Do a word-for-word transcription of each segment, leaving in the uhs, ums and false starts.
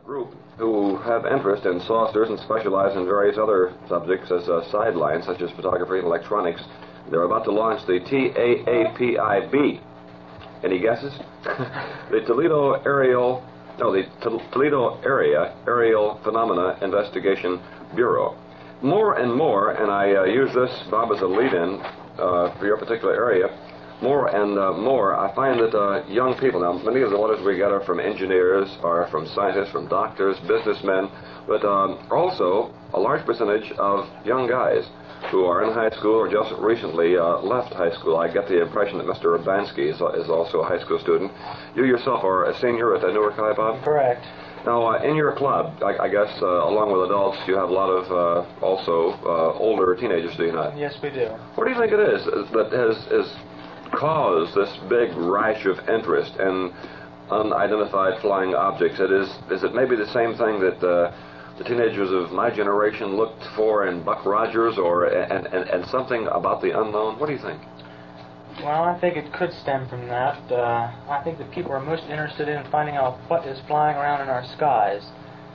group who have interest in saucers and specialize in various other subjects as uh, sidelines, such as photography and electronics. They're about to launch the T A A P I B. Any guesses? The Toledo Aerial, no, the T- Toledo Area Aerial Phenomena Investigation Bureau. More and more, and I uh, use this, Bob, as a lead-in uh, for your particular area, more and uh, more, I find that uh, young people, now many of the letters we get are from engineers, are from scientists, from doctors, businessmen, but um, also a large percentage of young guys who are in high school or just recently uh, left high school. I get the impression that Mister Urbanski is, is also a high school student. You yourself are a senior at the Newark High, Bob? Correct. Now, uh, in your club, I, I guess, uh, along with adults, you have a lot of uh, also uh, older teenagers, do you not? Yes, we do. What do you think it is that has, has caused this big rash of interest in unidentified flying objects? It is, is it maybe the same thing that uh, the teenagers of my generation looked for in Buck Rogers, or and, and, and something about the unknown? What do you think? Well, I think it could stem from that. Uh, I think that people are most interested in finding out what is flying around in our skies.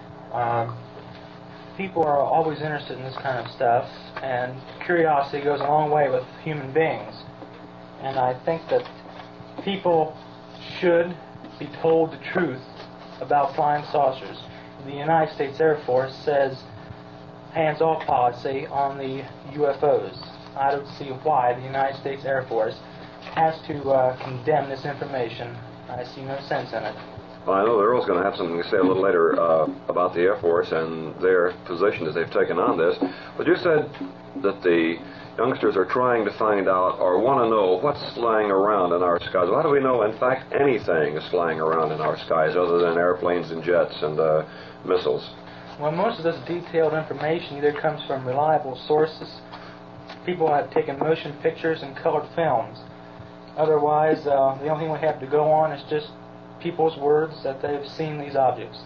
Um, people are always interested in this kind of stuff, and curiosity goes a long way with human beings. And I think that people should be told the truth about flying saucers. The United States Air Force says hands-off policy on the U F Os. I don't see why the United States Air Force has to uh, condemn this information. I see no sense in it. Well, I know Earl's going to have something to say a little later uh, about the Air Force and their position as they've taken on this. But you said that the youngsters are trying to find out or want to know what's flying around in our skies. Well, how do we know, in fact, anything is flying around in our skies other than airplanes and jets and uh, missiles? Well, most of this detailed information either comes from reliable sources. People have taken motion pictures and colored films. Otherwise, uh, the only thing we have to go on is just people's words that they've seen these objects.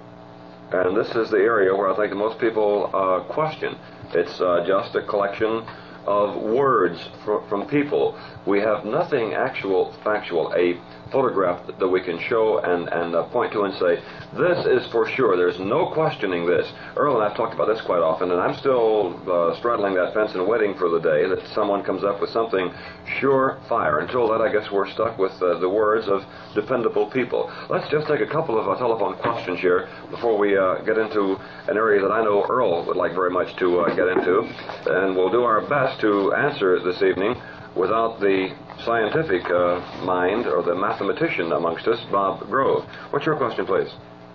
And this is the area where I think most people uh, question. It's uh, just a collection of words fr- from people. We have nothing actual, factual, a photograph that we can show and, and uh, point to and say, this is for sure, there's no questioning this. Earl and I have talked about this quite often, and I'm still uh, straddling that fence and waiting for the day that someone comes up with something surefire. Until then, I guess we're stuck with uh, the words of dependable people. Let's just take a couple of uh, telephone questions here before we uh, get into an area that I know Earl would like very much to uh, get into, and we'll do our best to answer this evening without the scientific uh, mind or the mathematician amongst us, Bob Grove. What's your question, please?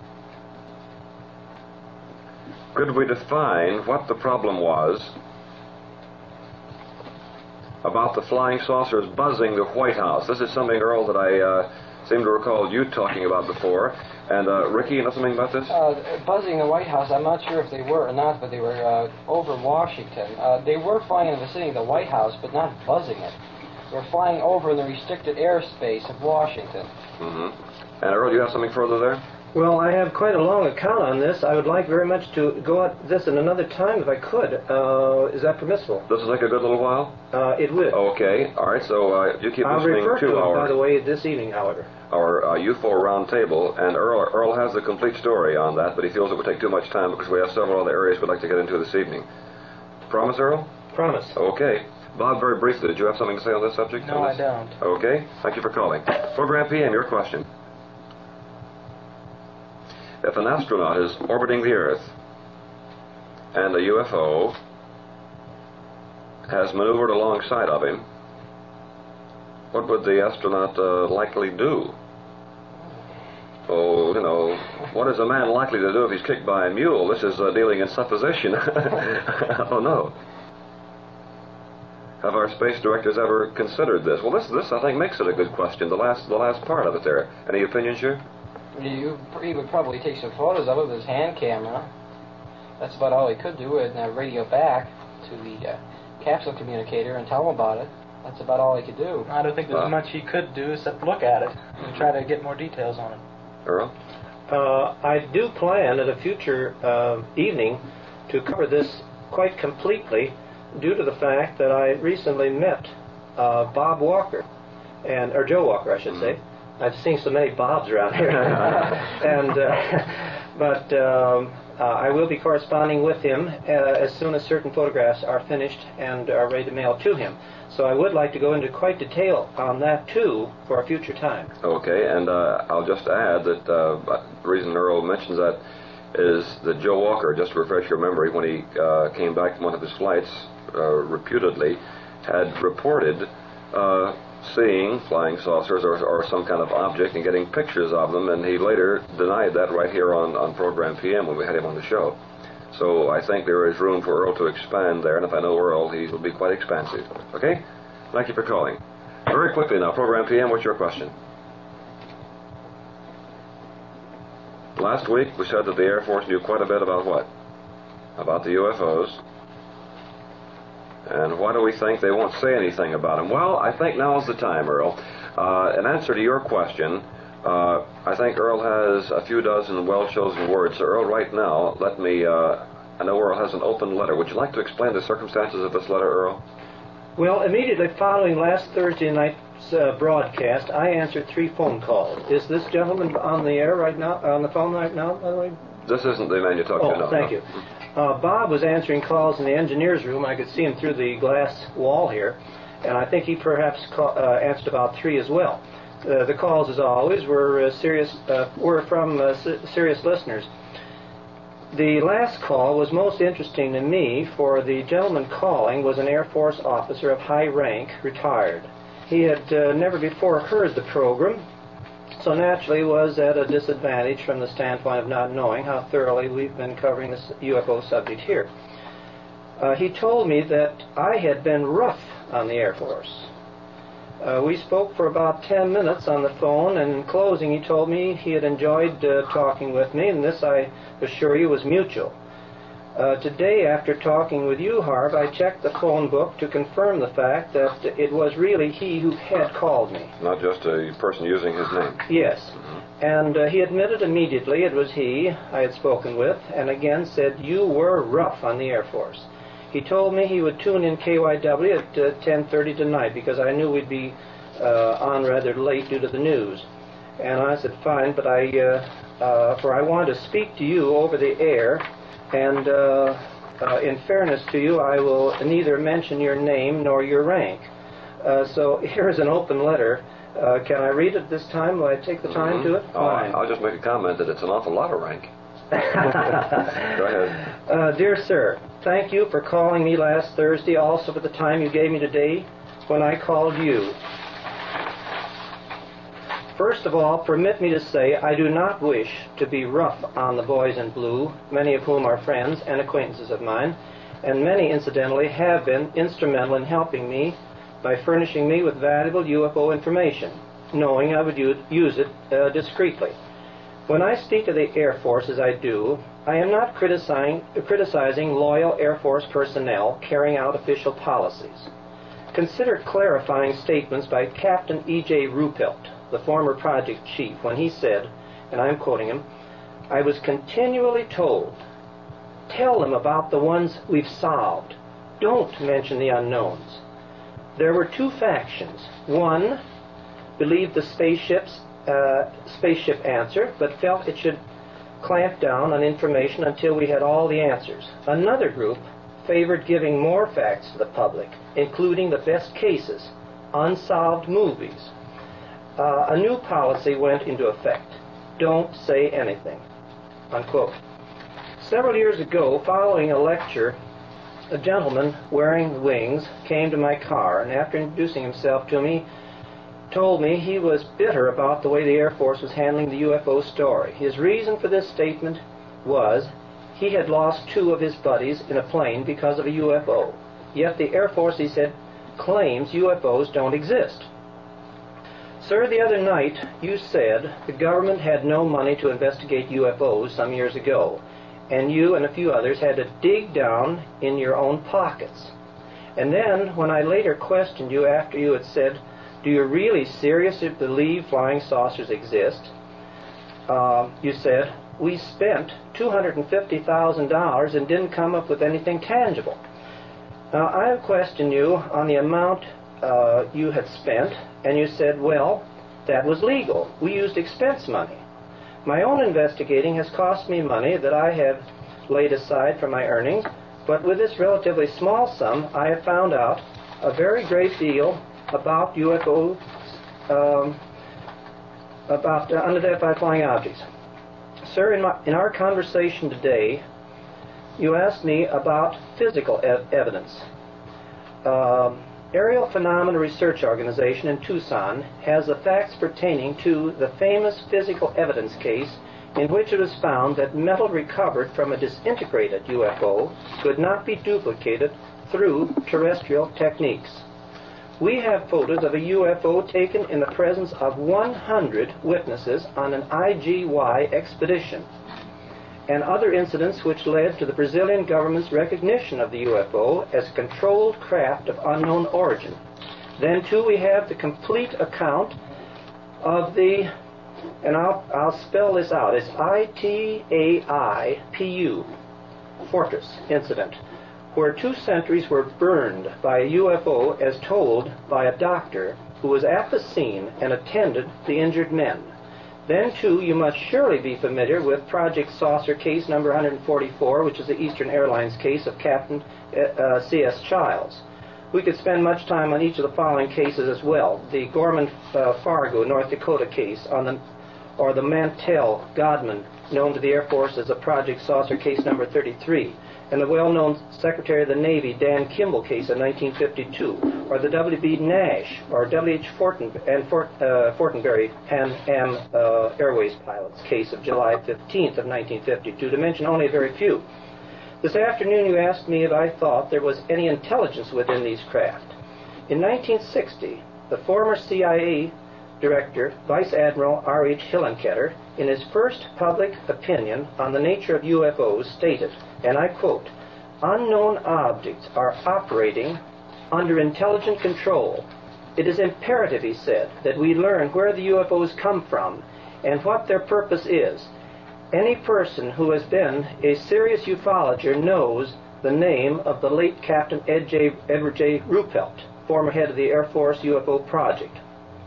Could we define what the problem was about the flying saucers buzzing the White House? This is something, Earl, that I uh, seem to recall you talking about before. And uh, Ricky, you know something about this? Uh, buzzing the White House, I'm not sure if they were or not, but they were uh, over Washington. Uh, they were flying in the vicinity of the White House, but not buzzing it. They were flying over in the restricted airspace of Washington. Mm-hmm. And Earl, do you have something further there? Well, I have quite a long account on this. I would like very much to go at this in another time if I could. Uh, is that permissible? This will take a good little while? Uh, it would. Okay, all right, so uh, you keep I'll listening refer to, to it, our... by the way, this evening, however. our uh, U F O roundtable, and Earl, Earl has the complete story on that, but he feels it would take too much time because we have several other areas we'd like to get into this evening. Promise, Earl? Promise. Okay. Bob, very briefly, did you have something to say on this subject? No, I don't. Okay. Thank you for calling. Program P M, your question. If an astronaut is orbiting the Earth and a U F O has maneuvered alongside of him, what would the astronaut uh, likely do? Oh, you know, what is a man likely to do if he's kicked by a mule? This is uh, dealing in supposition. Oh, no. Have our space directors ever considered this? Well, this, this I think, makes it a good question, the last, the last part of it there. Any opinions here? You, he would probably take some photos of it with his hand camera. That's about all he could do, and uh, radio back to the uh, capsule communicator and tell him about it. That's about all he could do. I don't think there's Uh. much he could do except look at it and try to get more details on it. Earl? Uh, I do plan at a future uh, evening to cover this quite completely due to the fact that I recently met uh, Bob Walker, and or Joe Walker, I should say. I've seen so many Bobs around here. and uh, but um, uh, I will be corresponding with him uh, as soon as certain photographs are finished and are ready to mail to him. So I would like to go into quite detail on that too for a future time. Okay, and uh, I'll just add that uh, the reason Earl mentions that is that Joe Walker, just to refresh your memory, when he uh, came back from one of his flights, uh, reputedly, had reported uh, seeing flying saucers or, or some kind of object and getting pictures of them, and he later denied that right here on, on Program P M when we had him on the show. So I think there is room for Earl to expand there, and if I know Earl, he will be quite expansive. Okay? Thank you for calling. Very quickly now, Program P M, what's your question? Last week we said that the Air Force knew quite a bit about what? About the U F Os. And why do we think they won't say anything about them? Well, I think now's the time, Earl. Uh, in answer to your question, uh, I think Earl has a few dozen well-chosen words. So, Earl, right now, let me, uh, I know Earl has an open letter. Would you like to explain the circumstances of this letter, Earl? Well, immediately following last Thursday night's uh, broadcast, I answered three phone calls. Is this gentleman on the air right now, on the phone right now, by the way? This isn't the man you talked oh, to, no. thank no. you. Uh, Bob was answering calls in the engineer's room. I could see him through the glass wall here, and I think he perhaps call, uh, answered about three as well. Uh, the calls, as always, were uh, serious. Uh, were from uh, serious listeners. The last call was most interesting to me, for the gentleman calling was an Air Force officer of high rank, retired. He had uh, never before heard the program, so naturally was at a disadvantage from the standpoint of not knowing how thoroughly we've been covering this U F O subject here. Uh, he told me that I had been rough on the Air Force. Uh, we spoke for about ten minutes on the phone, and in closing he told me he had enjoyed uh, talking with me, and this, I assure you, was mutual. Uh, today, after talking with you, Harv, I checked the phone book to confirm the fact that it was really he who had called me. Not just a person using his name. Yes. Mm-hmm. And uh, he admitted immediately it was he I had spoken with, and again said, you were rough on the Air Force. He told me he would tune in K Y W at uh, ten thirty tonight, because I knew we'd be uh, on rather late due to the news. And I said, fine, but I, uh, uh, for I want to speak to you over the air, and uh, uh, in fairness to you, I will neither mention your name nor your rank. Uh, so here's an open letter. Uh, can I read it this time? Will I take the time Mm-hmm. to it? Oh, Fine. I'll just make a comment that it's an awful lot of rank. Go ahead. Uh, dear sir, thank you for calling me last Thursday, also for the time you gave me today when I called you. First of all, permit me to say I do not wish to be rough on the boys in blue, many of whom are friends and acquaintances of mine, and many, incidentally, have been instrumental in helping me by furnishing me with valuable U F O information, knowing I would use it uh, discreetly. When I speak of the Air Force as I do, I am not criticizing, criticizing loyal Air Force personnel carrying out official policies. Consider clarifying statements by Captain E J Ruppelt, the former project chief, when he said, and I'm quoting him, I was continually told, tell them about the ones we've solved. Don't mention the unknowns. There were two factions. One believed the spaceship's uh, spaceship answer, but felt it should clamp down on information until we had all the answers. Another group favored giving more facts to the public, including the best cases, unsolved movies. Uh, a new policy went into effect. Don't say anything. Unquote. Several years ago, following a lecture, a gentleman wearing wings came to my car, and after introducing himself to me, told me he was bitter about the way the Air Force was handling the U F O story. His reason for this statement was he had lost two of his buddies in a plane because of a U F O. Yet the Air Force, he said, claims U F Os don't exist. Sir, the other night you said the government had no money to investigate U F Os some years ago, and you and a few others had to dig down in your own pockets. And then, when I later questioned you after you had said, do you really seriously believe flying saucers exist? Uh, you said, we spent two hundred fifty thousand dollars and didn't come up with anything tangible. Now, I questioned you on the amount uh, you had spent, and you said, well, that was legal. We used expense money. My own investigating has cost me money that I have laid aside from my earnings, but with this relatively small sum, I have found out a very great deal about U F Os, um, about uh, unidentified flying objects. Sir, in, my, in our conversation today, you asked me about physical ev evidence. Um, Aerial Phenomena Research Organization in Tucson has the facts pertaining to the famous physical evidence case in which it was found that metal recovered from a disintegrated U F O could not be duplicated through terrestrial techniques. We have photos of a U F O taken in the presence of one hundred witnesses on an I G Y expedition, and other incidents which led to the Brazilian government's recognition of the U F O as a controlled craft of unknown origin. Then, too, we have the complete account of the, and I'll, I'll spell this out, it's I T A I P U, Fortress incident, where two sentries were burned by a U F O as told by a doctor who was at the scene and attended the injured men. Then, too, you must surely be familiar with Project Saucer case number one hundred forty-four, which is the Eastern Airlines case of Captain uh, C S Childs. We could spend much time on each of the following cases as well. The Gorman-Fargo, uh, North Dakota case, on the, or the Mantell-Godman, known to the Air Force as the Project Saucer case number thirty-three, and the well-known Secretary of the Navy Dan Kimball case of nineteen fifty-two, or the W B Nash or W H Forten and Fort, uh, Fortenberry Pan Am uh, Airways pilots case of July fifteenth of nineteen fifty-two, to mention only a very few. This afternoon you asked me if I thought there was any intelligence within these craft. In nineteen sixty, the former C I A Director, Vice Admiral R H Hillenkoetter, in his first public opinion on the nature of U F Os, stated, and I quote, "Unknown objects are operating under intelligent control. It is imperative," he said, "that we learn where the U F Os come from and what their purpose is. Any person who has been a serious ufologer knows the name of the late Captain Ed J. Edward J. Ruppelt, former head of the Air Force U F O project."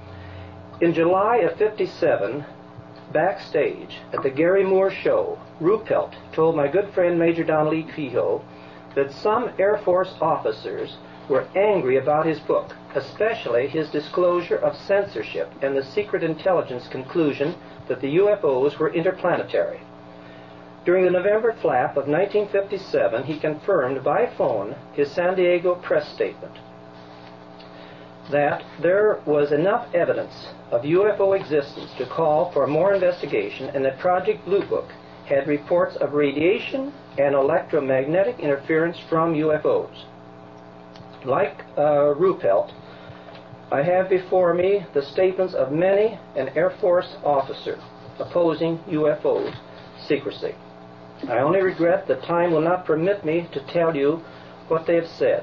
In July of fifty-seven, backstage at the Gary Moore show, Ruppelt told my good friend Major Donald E. Kehoe that some Air Force officers were angry about his book, especially his disclosure of censorship and the secret intelligence conclusion that the U F Os were interplanetary. During the November flap of nineteen fifty-seven, he confirmed by phone his San Diego press statement that there was enough evidence of U F O existence to call for more investigation, and that Project Blue Book had reports of radiation and electromagnetic interference from U F Os. Like uh, Ruppelt, I have before me the statements of many an Air Force officer opposing U F Os secrecy. I only regret that time will not permit me to tell you what they have said.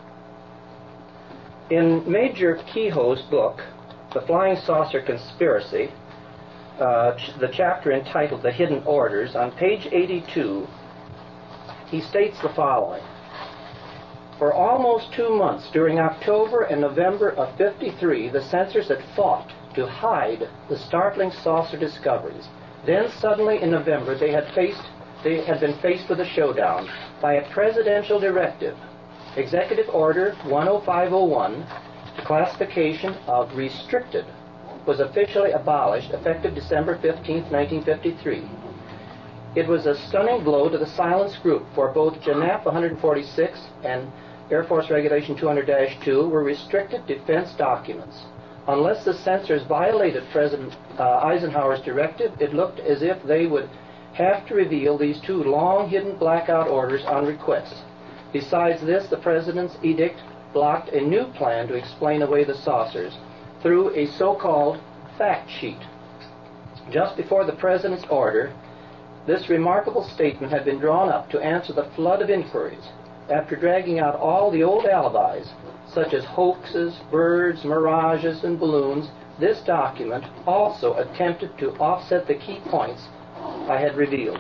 In Major Kehoe's book, The Flying Saucer Conspiracy, uh, ch the chapter entitled The Hidden Orders, on page eighty-two, he states the following: "For almost two months during October and November of fifty-three, the censors had fought to hide the startling saucer discoveries. Then suddenly in November they had faced they had been faced with a showdown. By a presidential directive, Executive Order one oh five oh one, the classification of restricted was officially abolished effective December fifteenth, nineteen fifty-three. It was a stunning blow to the silence group, for both J N A P one forty-six and Air Force Regulation two hundred dash two were restricted defense documents. Unless the censors violated President uh, Eisenhower's directive, it looked as if they would have to reveal these two long-hidden blackout orders on request. Besides this, the President's edict blocked a new plan to explain away the saucers through a so-called fact sheet. Just before the President's order, this remarkable statement had been drawn up to answer the flood of inquiries. After dragging out all the old alibis, such as hoaxes, birds, mirages, and balloons, this document also attempted to offset the key points I had revealed.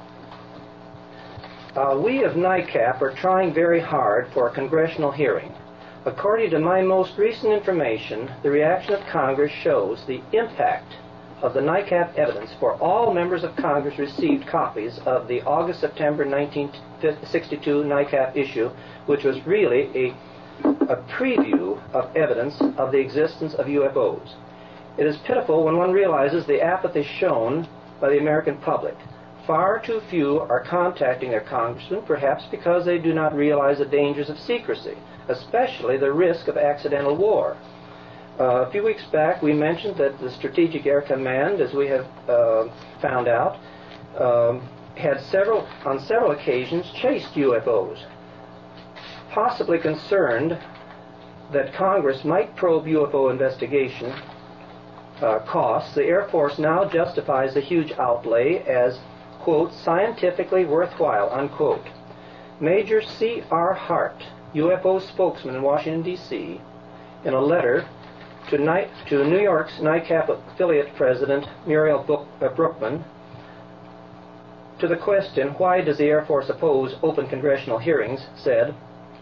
Uh, we of NICAP are trying very hard for a congressional hearing. According to my most recent information, the reaction of Congress shows the impact of the NICAP evidence for all members of Congress received copies of the August-September nineteen sixty-two NICAP issue, which was really a, a preview of evidence of the existence of U F Os. It is pitiful when one realizes the apathy shown by the American public. Far too few are contacting their congressmen, perhaps because they do not realize the dangers of secrecy, especially the risk of accidental war. Uh, a few weeks back, we mentioned that the Strategic Air Command, as we have uh, found out, um, had several, on several occasions, chased U F Os. Possibly concerned that Congress might probe U F O investigation uh, costs, the Air Force now justifies the huge outlay as, quote, scientifically worthwhile, unquote. Major C R Hart, U F O spokesman in Washington, D C, in a letter to, Ni- to New York's NICAP affiliate president Muriel Book- uh, Brookman, to the question, why does the Air Force oppose open congressional hearings, said,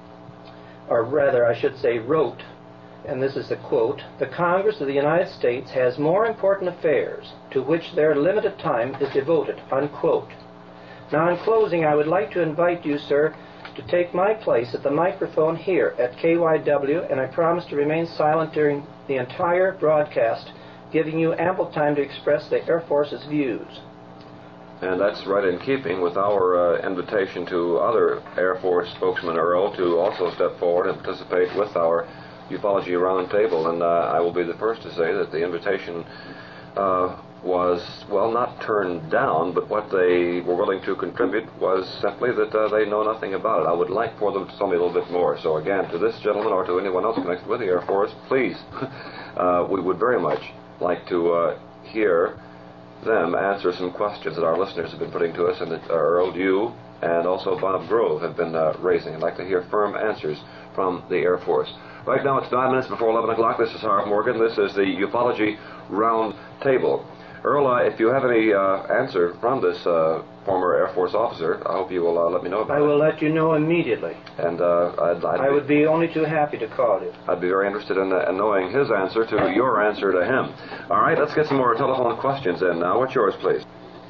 or rather I should say wrote, and this is the quote, the Congress of the United States has more important affairs to which their limited time is devoted, unquote. Now in closing, I would like to invite you, sir, to take my place at the microphone here at K Y W, and I promise to remain silent during the entire broadcast, giving you ample time to express the Air Force's views. And that's right in keeping with our uh, invitation to other Air Force spokesman, Earl, to also step forward and participate with our ufology roundtable. And uh, I will be the first to say that the invitation uh, was, well, not turned down, but what they were willing to contribute was simply that uh, they know nothing about it. I would like for them to tell me a little bit more. So again, to this gentleman or to anyone else connected with the Air Force, please, uh, we would very much like to uh, hear them answer some questions that our listeners have been putting to us, and that uh, Earl, you, and also Bob Grove have been uh, raising. I'd like to hear firm answers from the Air Force. Right now it's nine minutes before eleven o'clock. This is Hart Morgan. This is the Ufology Round Table. Earl, uh, if you have any uh, answer from this uh, former Air Force officer, I hope you will uh, let me know about it. I will let you know immediately. And uh, I'd, I'd I be, would be only too happy to call you. I'd be very interested in, uh, in knowing his answer to your answer to him. All right, let's get some more telephone questions in now. What's yours, please?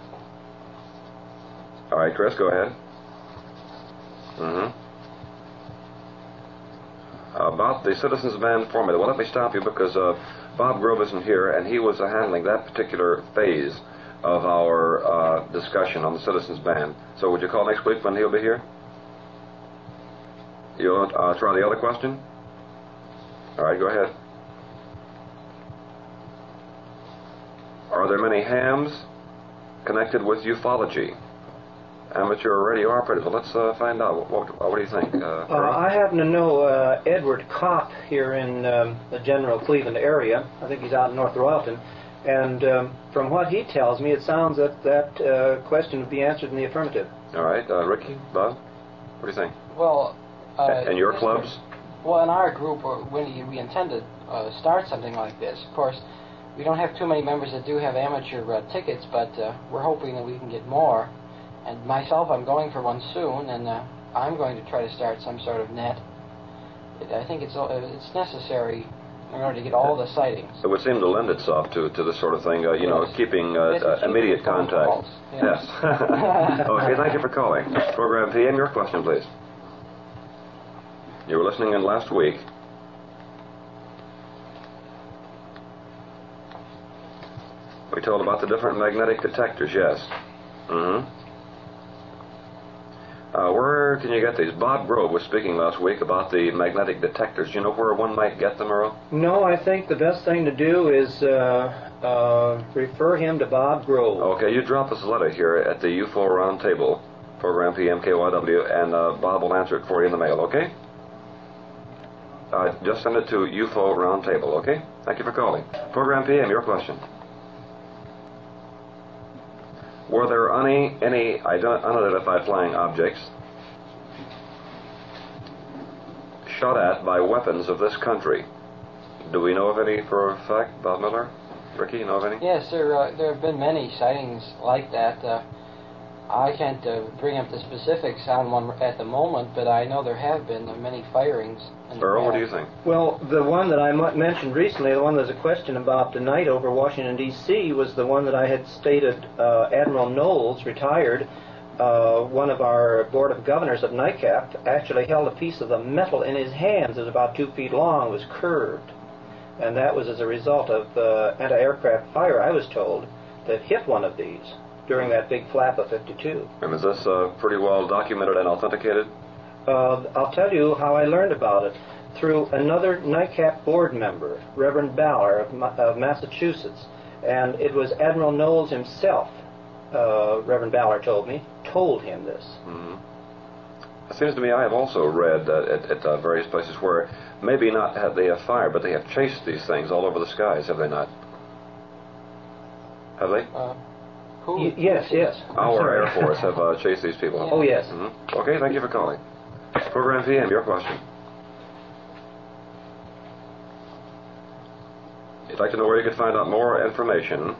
All right, Chris, go ahead. Mm-hmm. About the Citizens Band formula. Well, let me stop you because uh, Bob Grove isn't here, and he was uh, handling that particular phase of our uh, discussion on the Citizens Band. So would you call next week when he'll be here? You'll uh, try the other question? All right, go ahead. Are there many hams connected with ufology? Amateur radio operators. Well, let's uh, find out. What, what, what do you think? Uh, uh, I happen to know uh, Edward Kopp here in um, the general Cleveland area. I think he's out in North Royalton. And um, from what he tells me, it sounds that that uh, question would be answered in the affirmative. All right. Uh, Ricky, Bob, what do you think? Well, uh, and your clubs? Well, in our group, uh, when we intend to uh, start something like this, of course, we don't have too many members that do have amateur uh, tickets, but uh, we're hoping that we can get more. And myself, I'm going for one soon, and uh, I'm going to try to start some sort of net. It, I think it's uh, it's necessary in order to get all the sightings. It would seem to lend itself to, to this sort of thing, uh, you yes. know, keeping uh, uh, immediate contact. Yes. yes. Okay, thank you for calling. Program P M, your question, please. You were listening in last week. We told about the different magnetic detectors, yes. Mm-hmm. Uh, where can you get these? Bob Grove was speaking last week about the magnetic detectors. Do you know where one might get them, Earl? No, I think the best thing to do is uh, uh, refer him to Bob Grove. Okay, you drop us a letter here at the U F O Roundtable, Program P M K Y W, and uh, Bob will answer it for you in the mail, okay? Uh, just send it to U F O Roundtable, okay? Thank you for calling. Program P M, your question. Were there any, any unidentified flying objects shot at by weapons of this country? Do we know of any for a fact, Bob Miller? Ricky, you know of any? Yes, there uh, there have been many sightings like that. Uh, I can't uh, bring up the specifics on one at the moment, but I know there have been uh, many firings. Earl, what do you think? Well, the one that I m- mentioned recently, the one there's a question about tonight over Washington, D C, was the one that I had stated uh, Admiral Knowles, retired, uh, one of our Board of Governors of NICAP, actually held a piece of the metal in his hands. It was about two feet long, was curved. And that was as a result of uh, anti-aircraft fire, I was told, that hit one of these during that big flap of fifty-two. And is this uh, pretty well documented and authenticated? Uh, I'll tell you how I learned about it. Through another NICAP board member, Reverend Ballard of, Ma- of Massachusetts. And it was Admiral Knowles himself, uh, Reverend Ballard told me, told him this. Mm-hmm. It seems to me I have also read uh, at, at uh, various places where maybe not have they have fired, but they have chased these things all over the skies, have they not? Have they? Uh, who? Y- yes, yes. Our Air Force have uh, chased these people. Oh, yes. Mm-hmm. Okay, thank you for calling. Program P M, your question. You'd like to know where you could find out more information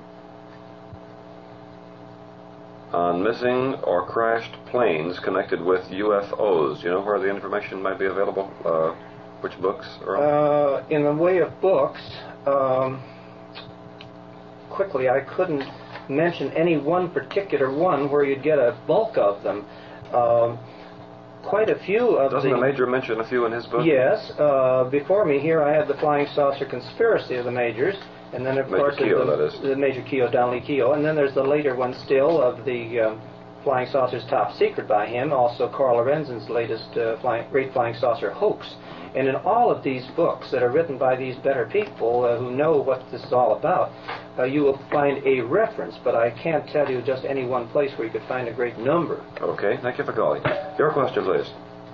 on missing or crashed planes connected with U F Os. Do you know where the information might be available? Uh, which books? Earl? Uh, in the way of books, um, quickly, I couldn't mention any one particular one where you'd get a bulk of them. Um, quite a few of Doesn't the... the Major mention a few in his book? Yes. Uh, before me here, I have the Flying Saucer Conspiracy of the Majors, and then, of Major course, Keogh, the, that is. the Major Keogh, Donnelly Keogh, and then there's the later one still of the um, Flying Saucer's Top Secret by him, also Carl Lorenzen's latest uh, flying, Great Flying Saucer Hoax. And in all of these books that are written by these better people uh, who know what this is all about, uh, you will find a reference, but I can't tell you just any one place where you could find a great number. Okay, thank you for calling. Your question, please.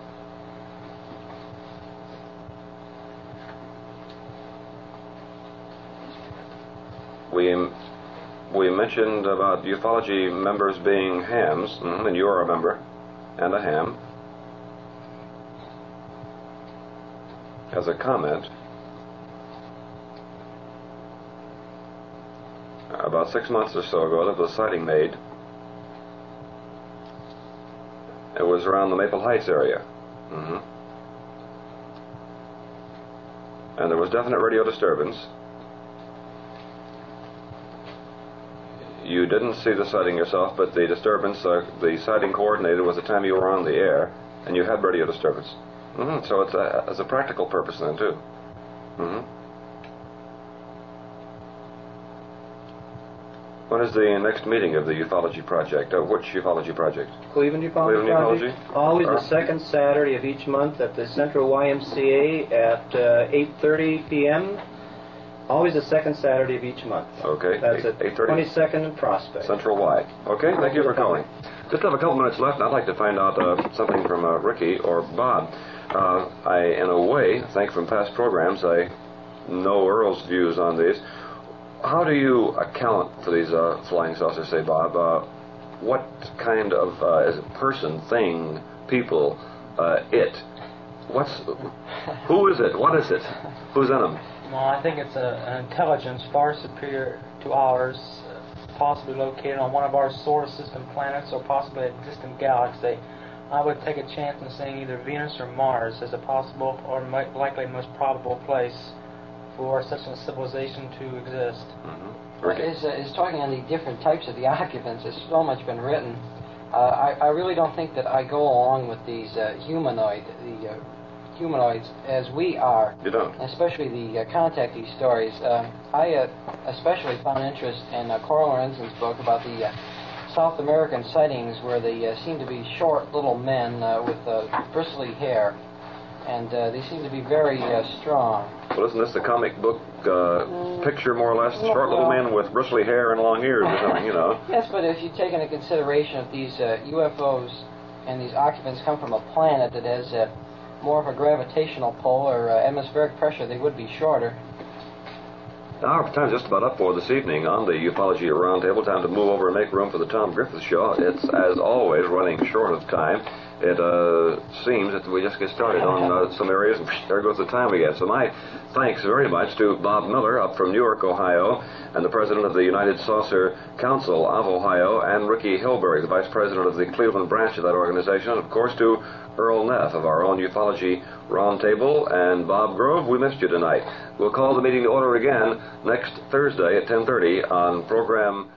We we mentioned about ufology members being hams, mm, and you are a member and a ham. As a comment, about six months or so ago, there was a sighting made. It was around the Maple Heights area. Mm-hmm. And there was definite radio disturbance. You didn't see the sighting yourself, but the disturbance, uh, the sighting coordinated with the time you were on the air, and you had radio disturbance. Mm-hmm. So it's a, as a practical purpose then, too. Mm-hmm. When is the next meeting of the ufology project? Uh, which ufology project? Cleveland Ufology Cleveland Project. Ufology? Always Uh, the second Saturday of each month at the Central Y M C A at uh, eight thirty p.m. Always the second Saturday of each month. Okay. That's eight- at eight thirty? twenty-second and Prospect. Central Y. Okay, thank you for calling. Just have a couple minutes left, and I'd like to find out uh, something from uh, Ricky or Bob. Uh, I, in a way, I think from past programs, I know Earl's views on these. How do you account for these uh, flying saucers, say, Bob? Uh, what kind of uh, is it person, thing, people, uh, it? What's who is it? What is it? Who's in them? Well, I think it's a, an intelligence far superior to ours, uh, possibly located on one of our solar system planets or possibly a distant galaxy. I would take a chance in saying either Venus or Mars as a possible or mi- likely most probable place for such a civilization to exist. Mm-hmm. Well, is, uh, is talking on the different types of the occupants, there's so much been written. Uh, I, I really don't think that I go along with these uh, humanoid, the uh, humanoids as we are. You don't? Especially the uh, contactee stories. Uh, I uh, especially found interest in uh, Carl Lorenzen's book about the uh, South American sightings where they uh, seem to be short little men uh, with uh, bristly hair, and uh, they seem to be very uh, strong. Well, isn't this the comic book uh, Mm. picture, more or less? Well, Short little well. men with bristly hair and long ears or something, you know. Yes, but if you take into consideration if these uh, U F Os and these occupants come from a planet that has uh, more of a gravitational pull or uh, atmospheric pressure, they would be shorter. Our time's just about up for this evening on the Ufology Roundtable. Time to move over and make room for the Tom Griffith Show. It's, as always, running short of time. it uh, seems that we just get started on uh, some areas, and there goes the time again. So my thanks very much to Bob Miller up from Newark, Ohio, and the president of the United Saucer Council of Ohio, and Ricky Hilberry, the vice president of the Cleveland branch of that organization, and of course to Earl Neff of our own ufology roundtable, and Bob Grove. We missed you tonight. We'll call the meeting to order again next Thursday at ten thirty on program